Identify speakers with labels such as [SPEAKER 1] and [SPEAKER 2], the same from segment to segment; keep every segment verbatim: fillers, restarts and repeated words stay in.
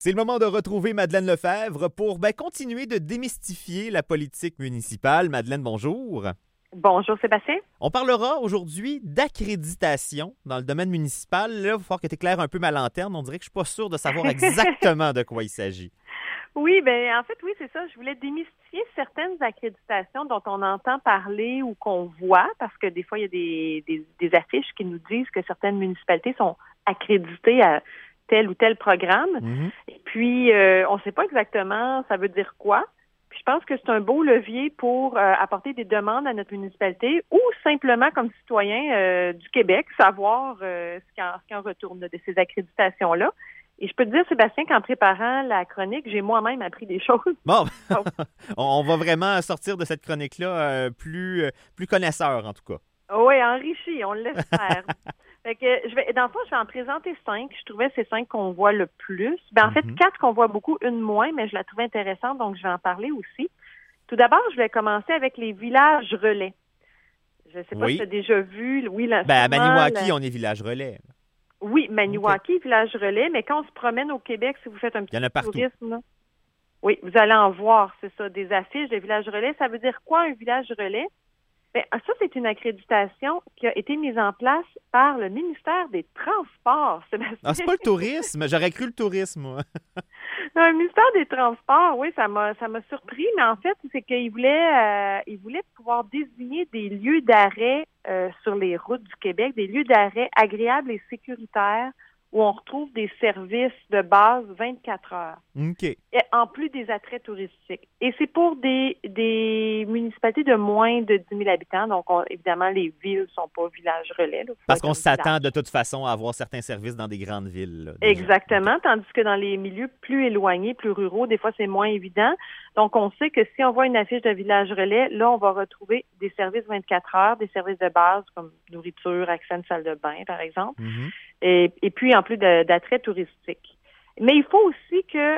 [SPEAKER 1] C'est le moment de retrouver Madeleine Lefebvre pour ben, continuer de démystifier la politique municipale. Madeleine, bonjour.
[SPEAKER 2] Bonjour Sébastien.
[SPEAKER 1] On parlera aujourd'hui d'accréditation dans le domaine municipal. Là, il va falloir que tu éclaires un peu ma lanterne. On dirait que je ne suis pas sûr de savoir exactement de quoi il s'agit.
[SPEAKER 2] Oui, ben en fait, oui, c'est ça. Je voulais démystifier certaines accréditations dont on entend parler ou qu'on voit, parce que des fois, il y a des, des, des affiches qui nous disent que certaines municipalités sont accréditées à tel ou tel programme. Mm-hmm. Et puis, euh, on ne sait pas exactement ça veut dire quoi. Puis je pense que c'est un beau levier pour euh, apporter des demandes à notre municipalité ou simplement comme citoyen euh, du Québec, savoir euh, ce qui en, ce qui en retourne de ces accréditations-là. Et je peux te dire, Sébastien, qu'en préparant la chronique, j'ai moi-même appris des choses.
[SPEAKER 1] Bon, on va vraiment sortir de cette chronique-là euh, plus, euh, plus connaisseur, en tout cas.
[SPEAKER 2] Oui, enrichi, on l'espère. Fait que je vais, dans le fond, je vais en présenter cinq. Je trouvais ces cinq qu'on voit le plus. Ben, en fait, mm-hmm. quatre qu'on voit beaucoup, une moins, mais je la trouvais intéressante, donc je vais en parler aussi. Tout d'abord, je vais commencer avec les villages relais. Je ne sais pas
[SPEAKER 1] oui.
[SPEAKER 2] si tu as déjà vu. Oui, là,
[SPEAKER 1] ben, à Maniwaki, la... on est village relais.
[SPEAKER 2] Oui, Maniwaki, okay. Village relais, mais quand on se promène au Québec, si vous faites un petit tourisme, là, oui, vous allez en voir, c'est ça, des affiches de village relais. Ça veut dire quoi, un village relais? Bien, ça, c'est une accréditation qui a été mise en place par le ministère des Transports, Sébastien.
[SPEAKER 1] Ah, c'est pas le tourisme. J'aurais cru le tourisme, moi.
[SPEAKER 2] Non, le ministère des Transports, oui, ça m'a ça m'a surpris, mais en fait, c'est qu'il voulait, euh, il voulait pouvoir désigner des lieux d'arrêt euh, sur les routes du Québec, des lieux d'arrêt agréables et sécuritaires où on retrouve des services de base vingt-quatre heures.
[SPEAKER 1] OK.
[SPEAKER 2] Et en plus des attraits touristiques. Et c'est pour des, des municipalités de moins de dix mille habitants. Donc, on, évidemment, les villes ne sont pas villages relais. Là,
[SPEAKER 1] parce qu'on s'attend village. de toute façon à avoir certains services dans des grandes villes. Là,
[SPEAKER 2] exactement. Okay. Tandis que dans les milieux plus éloignés, plus ruraux, des fois, c'est moins évident. Donc, on sait que si on voit une affiche de village relais, là, on va retrouver des services vingt-quatre heures, des services de base comme nourriture, accès à une salle de bain, par exemple. Mm-hmm. Et, et puis, en plus de, d'attraits touristiques. Mais il faut aussi que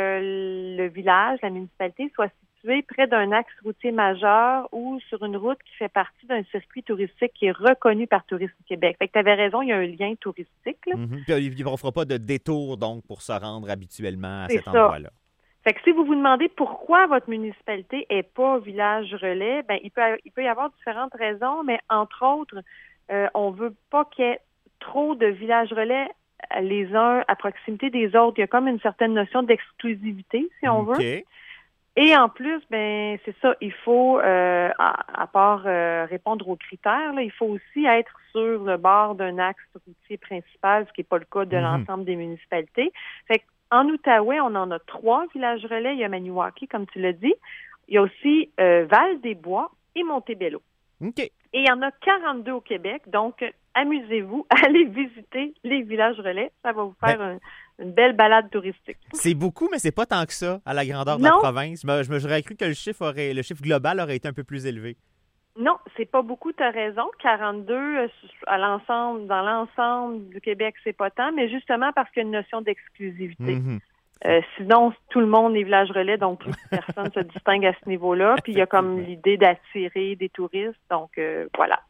[SPEAKER 2] euh, le village, la municipalité, soit situé près d'un axe routier majeur ou sur une route qui fait partie d'un circuit touristique qui est reconnu par Tourisme Québec. Fait que tu avais raison, il y a un lien touristique. Là.
[SPEAKER 1] Mm-hmm. Puis, on ne fera pas de détour, donc, pour se rendre habituellement à
[SPEAKER 2] C'est
[SPEAKER 1] cet
[SPEAKER 2] ça.
[SPEAKER 1] endroit-là.
[SPEAKER 2] Fait que si vous vous demandez pourquoi votre municipalité n'est pas village relais, ben il peut, il peut y avoir différentes raisons, mais entre autres, euh, on veut pas qu'il y ait trop de villages relais les uns à proximité des autres. Il y a comme une certaine notion d'exclusivité, si on
[SPEAKER 1] okay.
[SPEAKER 2] veut. Et en plus, ben c'est ça, il faut, euh, à, à part euh, répondre aux critères, là, il faut aussi être sur le bord d'un axe routier principal, ce qui n'est pas le cas de mm-hmm. l'ensemble des municipalités. Fait qu'en Outaouais, on en a trois villages relais. Il y a Maniwaki, comme tu l'as dit. Il y a aussi euh, Val-des-Bois et Montebello.
[SPEAKER 1] OK.
[SPEAKER 2] Et il y en a quarante-deux au Québec, donc amusez-vous, allez visiter les villages relais. Ça va vous faire ben, un, une belle balade touristique.
[SPEAKER 1] C'est beaucoup, mais c'est pas tant que ça à la grandeur de
[SPEAKER 2] non.
[SPEAKER 1] la province. Je me, j'aurais cru que le chiffre aurait, le chiffre global aurait été un peu plus élevé.
[SPEAKER 2] Non, c'est pas beaucoup, tu as raison. quarante-deux à l'ensemble, dans l'ensemble du Québec, c'est pas tant, mais justement parce qu'il y a une notion d'exclusivité. Mm-hmm. Euh, sinon, tout le monde est village relais, donc plus personne ne se distingue à ce niveau-là. Puis il y a comme l'idée d'attirer des touristes, donc euh, voilà.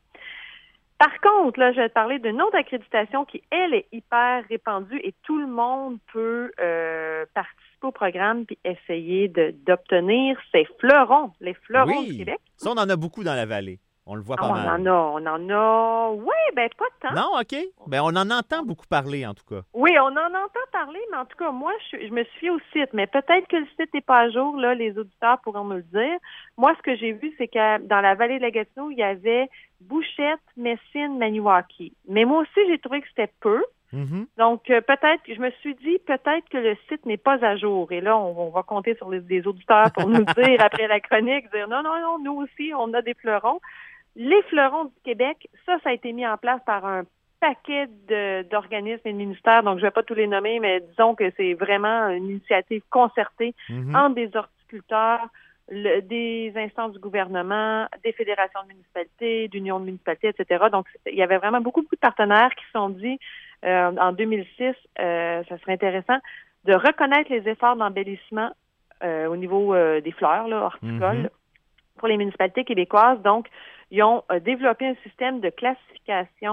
[SPEAKER 2] Par contre, là, je vais te parler d'une autre accréditation qui, elle, est hyper répandue et tout le monde peut euh, participer au programme puis essayer de, d'obtenir ces fleurons, les fleurons
[SPEAKER 1] oui.
[SPEAKER 2] du Québec.
[SPEAKER 1] Ça, on en a beaucoup dans la vallée. On le voit pas
[SPEAKER 2] ah,
[SPEAKER 1] mal.
[SPEAKER 2] On en a, on en a. Oui, ben pas tant.
[SPEAKER 1] Non, OK. Ben on en entend beaucoup parler, en tout cas.
[SPEAKER 2] Oui, on en entend parler, mais en tout cas, moi, je, je me suis fiée au site. Mais peut-être que le site n'est pas à jour, là, les auditeurs pourront me le dire. Moi, ce que j'ai vu, c'est que dans la vallée de la Gatineau, il y avait Bouchette, Messine, Maniwaki. Mais moi aussi, j'ai trouvé que c'était peu. Mm-hmm. Donc, euh, peut-être, je me suis dit, peut-être que le site n'est pas à jour. Et là, on, on va compter sur les, les auditeurs pour nous dire, après la chronique, dire non, non, non, nous aussi, on a des fleurons. Les fleurons du Québec, ça, ça a été mis en place par un paquet de, d'organismes et de ministères. Donc, je ne vais pas tous les nommer, mais disons que c'est vraiment une initiative concertée mm-hmm. entre des horticulteurs, le, des instances du gouvernement, des fédérations de municipalités, d'unions de municipalités, et cetera. Donc, il y avait vraiment beaucoup, beaucoup de partenaires qui se sont dit, euh, en deux mille six, euh, ça serait intéressant de reconnaître les efforts d'embellissement euh, au niveau euh, des fleurs, là, horticoles, mm-hmm. pour les municipalités québécoises. Donc, ils ont euh, développé un système de classification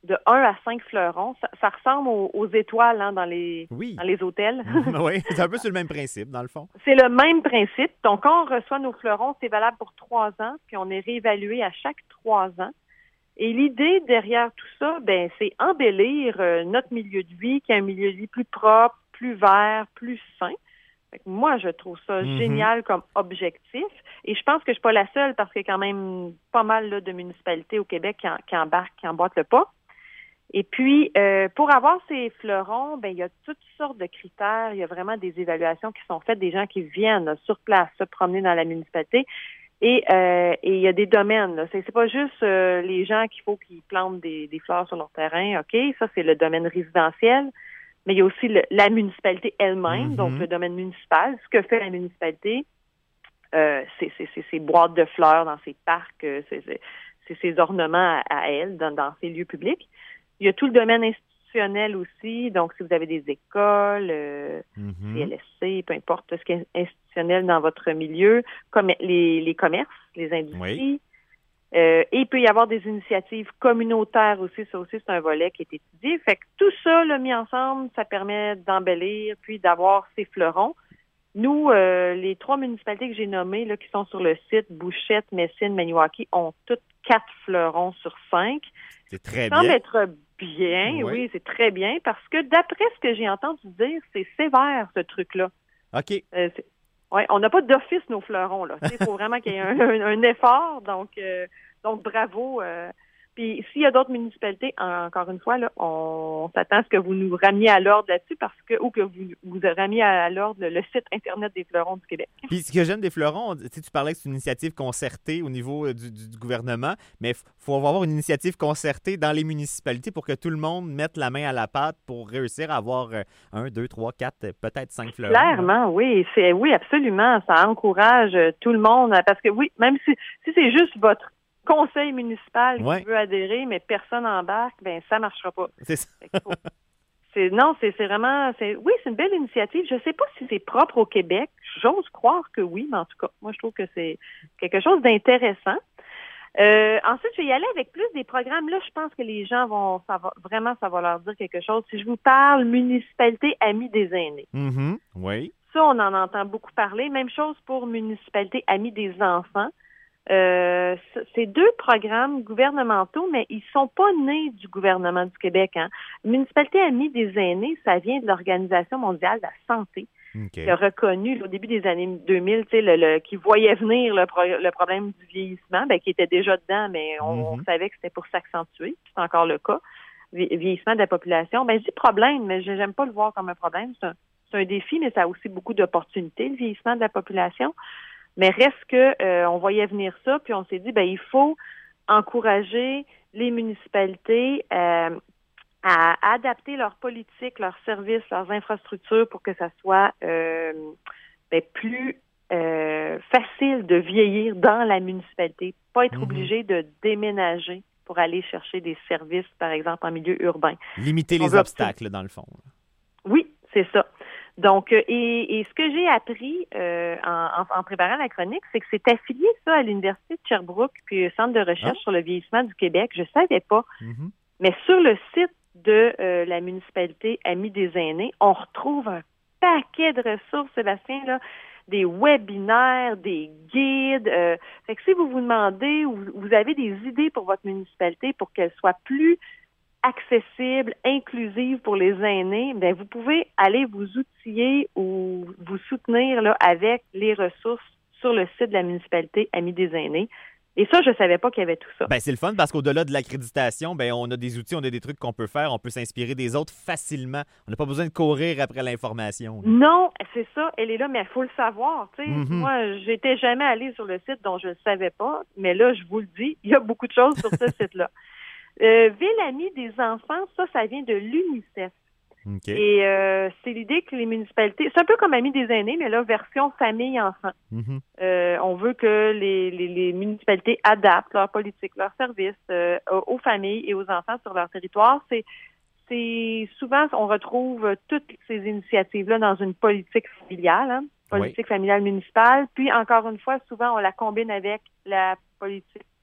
[SPEAKER 2] de un à cinq fleurons. Ça, ça ressemble aux, aux étoiles hein, dans, les,
[SPEAKER 1] Oui.
[SPEAKER 2] dans les hôtels.
[SPEAKER 1] Oui, c'est un peu sur le même principe, dans le fond.
[SPEAKER 2] C'est le même principe. Donc, quand on reçoit nos fleurons, c'est valable pour trois ans, puis on est réévalué à chaque trois ans. Et l'idée derrière tout ça, ben, c'est embellir euh, notre milieu de vie, qui est un milieu de vie plus propre, plus vert, plus sain. Fait que moi, je trouve ça
[SPEAKER 1] Mm-hmm.
[SPEAKER 2] génial comme objectif. Et je pense que je suis pas la seule parce qu'il y a quand même pas mal là, de municipalités au Québec qui, en, qui embarquent, qui emboîtent le pas. Et puis, euh, pour avoir ces fleurons, ben il y a toutes sortes de critères. Il y a vraiment des évaluations qui sont faites, des gens qui viennent là, sur place se promener dans la municipalité. Et, euh, et il y a des domaines. Là. C'est, c'est pas juste euh, les gens qu'il faut qu'ils plantent des, des fleurs sur leur terrain. OK, ça, c'est le domaine résidentiel. Mais il y a aussi le, la municipalité elle-même,
[SPEAKER 1] Mm-hmm.
[SPEAKER 2] donc le domaine municipal. Ce que fait la municipalité, euh, c'est, c'est, c'est ses boîtes de fleurs dans ses parcs, euh, c'est, c'est, c'est ses ornements à, à elle, dans, dans ses lieux publics. Il y a tout le domaine institutionnel aussi. Donc, si vous avez des écoles, euh,
[SPEAKER 1] Mm-hmm.
[SPEAKER 2] C L S C, peu importe ce qui est institutionnel dans votre milieu, comme les, les commerces, les industries.
[SPEAKER 1] Oui.
[SPEAKER 2] Euh, et il peut y avoir des initiatives communautaires aussi. Ça aussi, c'est un volet qui est étudié. Fait que tout ça, là, mis ensemble, ça permet d'embellir puis d'avoir ces fleurons. Nous, euh, les trois municipalités que j'ai nommées, là, qui sont sur le site, Bouchette, Messine, Maniwaki, ont toutes quatre fleurons sur cinq.
[SPEAKER 1] C'est très
[SPEAKER 2] Ça semble
[SPEAKER 1] bien.
[SPEAKER 2] être bien,
[SPEAKER 1] Oui.
[SPEAKER 2] oui, c'est très bien, parce que d'après ce que j'ai entendu dire, c'est sévère, ce truc-là.
[SPEAKER 1] OK.
[SPEAKER 2] Euh, c'est- ouais, on n'a pas d'office, nos fleurons, là. Il faut vraiment qu'il y ait un, un- un effort, donc, euh, donc bravo. euh. Puis s'il y a d'autres municipalités, en- encore une fois, là, on s'attend à ce que vous nous ramiez à l'ordre là-dessus, parce que ou que vous vous ramiez à l'ordre le, le site Internet des fleurons du Québec.
[SPEAKER 1] Puis ce que j'aime des fleurons, tu sais, tu parlais que c'est une initiative concertée au niveau euh, du, du- du gouvernement, mais il faut avoir une initiative concertée dans les municipalités pour que tout le monde mette la main à la pâte pour réussir à avoir euh, un, deux, trois, quatre, euh, peut-être cinq fleurons. là.
[SPEAKER 2] Clairement, oui, c'est oui, absolument. Ça encourage euh, tout le monde, euh, parce que oui, même si, si c'est juste votre conseil municipal
[SPEAKER 1] Ouais.
[SPEAKER 2] qui veut adhérer, mais personne n'embarque, ben ça marchera pas.
[SPEAKER 1] C'est ça.
[SPEAKER 2] Fait qu'il faut- c'est non, c'est c'est vraiment, c'est oui, c'est une belle initiative. Je sais pas si c'est propre au Québec. J'ose croire que oui, mais en tout cas, moi je trouve que c'est quelque chose d'intéressant. Euh, ensuite, je vais y aller avec plus des programmes. Là, je pense que les gens vont, ça va, vraiment, ça va leur dire quelque chose. Si je vous parle municipalité Amis des aînés,
[SPEAKER 1] Mhm. Oui.
[SPEAKER 2] ça, on en entend beaucoup parler. Même chose pour municipalité Amis des enfants. Euh, c- c'est deux programmes gouvernementaux, mais ils sont pas nés du gouvernement du Québec. Hein. Municipalité Amis des aînés, ça vient de l'Organisation mondiale de la santé,
[SPEAKER 1] OK.
[SPEAKER 2] qui a reconnu là, au début des années deux mille, tu sais, le, le, qui voyait venir le, pro- le problème du vieillissement, ben, qui était déjà dedans, mais on, on
[SPEAKER 1] Mhm.
[SPEAKER 2] savait que c'était pour s'accentuer. C'est encore le cas. Vi- Vieillissement de la population. Ben, je dis problème, mais je- j'aime pas le voir comme un problème. C'est un, c'est un défi, mais ça a aussi beaucoup d'opportunités, le vieillissement de la population. Mais reste que euh, on voyait venir ça, puis on s'est dit, ben il faut encourager les municipalités euh, à adapter leurs politiques, leurs services, leurs infrastructures pour que ça soit euh, ben, plus euh, facile de vieillir dans la municipalité, pas être
[SPEAKER 1] Mhm.
[SPEAKER 2] obligé de déménager pour aller chercher des services, par exemple, en milieu urbain.
[SPEAKER 1] Limiter
[SPEAKER 2] On
[SPEAKER 1] les
[SPEAKER 2] veut
[SPEAKER 1] obstacles, dans le fond.
[SPEAKER 2] Oui, c'est ça. Donc, euh, et, et ce que j'ai appris euh, en, en, en préparant la chronique, c'est que c'est affilié, ça, à l'Université de Sherbrooke, puis au Centre de recherche
[SPEAKER 1] Ah.
[SPEAKER 2] sur le vieillissement du Québec. Je savais pas.
[SPEAKER 1] Mhm.
[SPEAKER 2] Mais sur le site de euh, la municipalité Amis des aînés, on retrouve un paquet de ressources, Sébastien, là, des webinaires, des guides. Euh, fait que si vous vous demandez ou vous avez des idées pour votre municipalité pour qu'elle soit plus accessible, inclusive pour les aînés, bien, vous pouvez aller vous outiller ou vous soutenir là, avec les ressources sur le site de la municipalité Amis des aînés. Et ça, je ne savais pas qu'il y avait tout ça.
[SPEAKER 1] Ben, c'est le fun parce qu'au-delà de l'accréditation, ben, on a des outils, on a des trucs qu'on peut faire, on peut s'inspirer des autres facilement. On n'a pas besoin de courir après l'information. là.
[SPEAKER 2] Non, c'est ça, elle est là, mais il faut le savoir. Tu sais.
[SPEAKER 1] Mhm.
[SPEAKER 2] Moi, j'étais jamais allée sur le site dont je ne savais pas, mais là, je vous le dis, il y a beaucoup de choses sur ce site-là. Euh, Ville Amie des enfants, ça, ça vient de l'UNICEF.
[SPEAKER 1] OK.
[SPEAKER 2] Et euh, c'est l'idée que les municipalités, c'est un peu comme Amis des aînés, mais là, version famille-enfant.
[SPEAKER 1] Mhm.
[SPEAKER 2] Euh, on veut que les, les, les municipalités adaptent leur politique, leurs services euh, aux familles et aux enfants sur leur territoire. C'est, c'est souvent, on retrouve toutes ces initiatives-là dans une politique familiale, hein, politique familiale municipale. Puis, encore une fois, souvent, on la combine avec la politique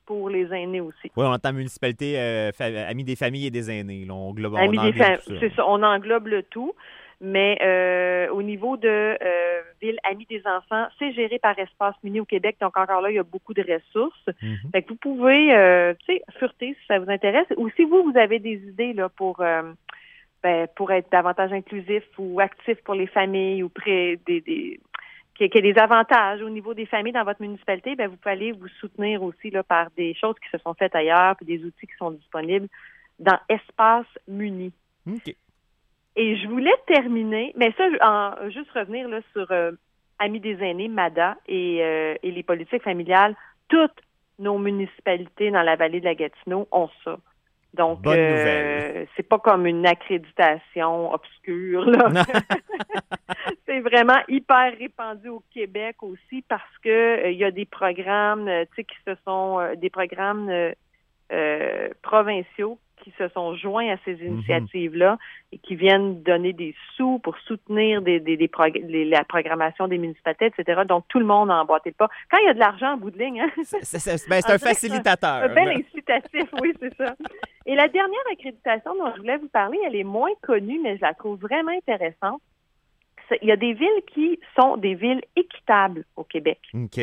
[SPEAKER 2] pour les aînés aussi.
[SPEAKER 1] Oui, on entend municipalité, euh, fa- amis des familles et des aînés. Là, on englobe, on
[SPEAKER 2] Amis des
[SPEAKER 1] englobe
[SPEAKER 2] fam-
[SPEAKER 1] tout ça.
[SPEAKER 2] C'est ça, on englobe le tout. Mais euh, au niveau de euh, Ville Amis des enfants, c'est géré par Espace Muni au Québec. Donc encore là, il y a beaucoup de ressources.
[SPEAKER 1] Mm-hmm.
[SPEAKER 2] Fait que vous pouvez, euh, tu sais, fureter si ça vous intéresse. Ou si vous, vous avez des idées là pour euh, ben, pour être davantage inclusif ou actif pour les familles ou près des, des qu'il y ait des avantages au niveau des familles dans votre municipalité, ben vous pouvez aller vous soutenir aussi là par des choses qui se sont faites ailleurs, puis des outils qui sont disponibles dans Espace Muni.
[SPEAKER 1] OK.
[SPEAKER 2] Et je voulais terminer, mais ça, en, juste revenir là, sur euh, Amis des aînés, MADA et, euh, et les politiques familiales. Toutes nos municipalités dans la vallée de la Gatineau ont ça. Donc,
[SPEAKER 1] Bonne
[SPEAKER 2] euh,
[SPEAKER 1] nouvelle.
[SPEAKER 2] c'est pas comme une accréditation obscure, là. C'est vraiment hyper répandu au Québec aussi parce que euh, il y a des programmes, euh, tu sais, qui se sont euh, des programmes euh, euh, provinciaux qui se sont joints à ces initiatives-là et qui viennent donner des sous pour soutenir des, des, des prog- les, la programmation des municipalités, et cetera. Donc, tout le monde a emboîté le pas. Quand il y a de l'argent en bout de ligne, hein,
[SPEAKER 1] C'est, c'est, c'est, ben, c'est un facilitateur.
[SPEAKER 2] un bel incitatif, oui, c'est ça. Et la dernière accréditation dont je voulais vous parler, elle est moins connue, mais je la trouve vraiment intéressante. C'est, il y a des villes qui sont des villes équitables au Québec.
[SPEAKER 1] OK.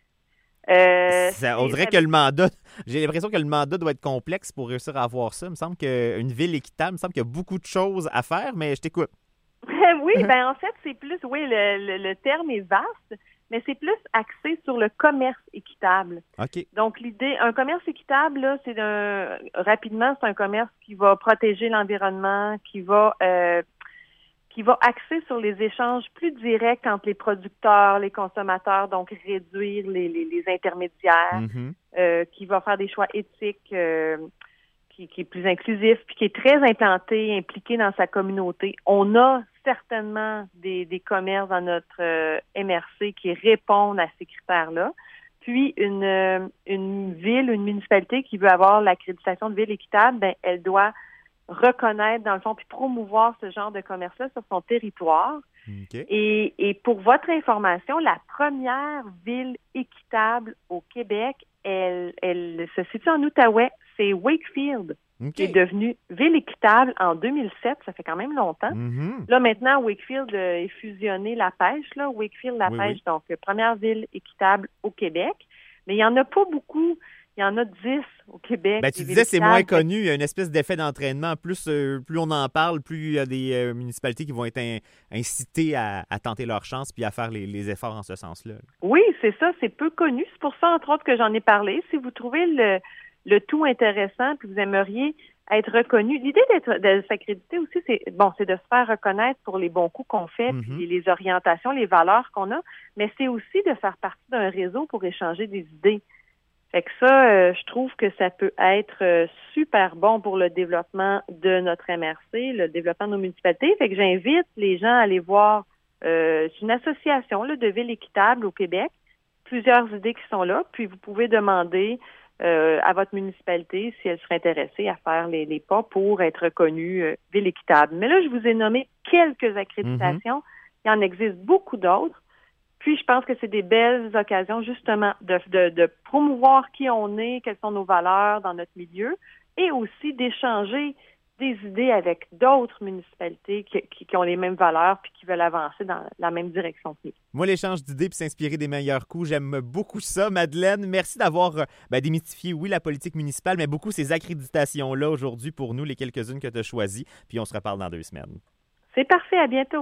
[SPEAKER 2] Euh,
[SPEAKER 1] ça, on dirait que le mandat, j'ai l'impression que le mandat doit être complexe pour réussir à avoir ça. Il me semble qu'une ville équitable, il me semble qu'il y a beaucoup de choses à faire, mais je t'écoute.
[SPEAKER 2] Oui, ben en fait, c'est plus, oui, le, le, le terme est vaste, mais c'est plus axé sur le commerce équitable.
[SPEAKER 1] OK.
[SPEAKER 2] Donc, l'idée, un commerce équitable, là, c'est un, rapidement, c'est un commerce qui va protéger l'environnement, qui va euh, qui va axer sur les échanges plus directs entre les producteurs, les consommateurs, donc réduire les, les, les intermédiaires,
[SPEAKER 1] Mm-hmm.
[SPEAKER 2] euh, qui va faire des choix éthiques, euh, qui, qui est plus inclusif, puis qui est très implanté, impliqué dans sa communauté. On a certainement des, des commerces dans notre euh, M R C qui répondent à ces critères-là. Puis, une, euh, une ville, une municipalité qui veut avoir l'accréditation de ville équitable, ben, elle doit reconnaître, dans le fond, puis promouvoir ce genre de commerce-là sur son territoire.
[SPEAKER 1] Okay.
[SPEAKER 2] Et, et pour votre information, la première ville équitable au Québec, elle, elle se situe en Outaouais. C'est Wakefield,
[SPEAKER 1] Okay.
[SPEAKER 2] qui est devenue ville équitable en deux mille sept. Ça fait quand même longtemps.
[SPEAKER 1] Mm-hmm.
[SPEAKER 2] Là, maintenant, Wakefield euh, est fusionné la pêche, là. Wakefield, la
[SPEAKER 1] Oui,
[SPEAKER 2] pêche,
[SPEAKER 1] oui.
[SPEAKER 2] donc euh, première ville équitable au Québec. Mais il n'y en a pas beaucoup. Il y en a dix au Québec.
[SPEAKER 1] Ben, tu
[SPEAKER 2] des
[SPEAKER 1] disais
[SPEAKER 2] villes
[SPEAKER 1] c'est moins
[SPEAKER 2] équitables.
[SPEAKER 1] connu. Il y a une espèce d'effet d'entraînement. Plus, euh, plus on en parle, plus il y a des euh, municipalités qui vont être in- incitées à, à tenter leur chance puis à faire les, les efforts en ce sens-là.
[SPEAKER 2] Oui, c'est ça. C'est peu connu. C'est pour ça, entre autres, que j'en ai parlé. Si vous trouvez le, le tout intéressant puis vous aimeriez être reconnu, l'idée d'être de s'accréditer aussi, c'est bon, c'est de se faire reconnaître pour les bons coups qu'on fait,
[SPEAKER 1] Mhm.
[SPEAKER 2] puis les orientations, les valeurs qu'on a, mais c'est aussi de faire partie d'un réseau pour échanger des idées. Fait que ça, euh, je trouve que ça peut être euh, super bon pour le développement de notre M R C, le développement de nos municipalités. Fait que j'invite les gens à aller voir, euh, c'est une association là, de villes équitables au Québec, plusieurs idées qui sont là, puis vous pouvez demander euh, à votre municipalité si elle serait intéressée à faire les, les pas pour être reconnue euh, ville équitable. Mais là, je vous ai nommé quelques accréditations. Mm-hmm. Il en existe beaucoup d'autres. Puis, je pense que c'est des belles occasions, justement, de, de, de promouvoir qui on est, quelles sont nos valeurs dans notre milieu, et aussi d'échanger des idées avec d'autres municipalités qui, qui, qui ont les mêmes valeurs puis qui veulent avancer dans la même direction que nous.
[SPEAKER 1] Moi, l'échange d'idées puis s'inspirer des meilleurs coups, j'aime beaucoup ça. Madeleine, merci d'avoir euh, ben, démystifié, oui, la politique municipale, mais beaucoup ces accréditations-là aujourd'hui pour nous, les quelques-unes que tu as choisies. Puis on se reparle dans deux semaines.
[SPEAKER 2] C'est parfait, à bientôt.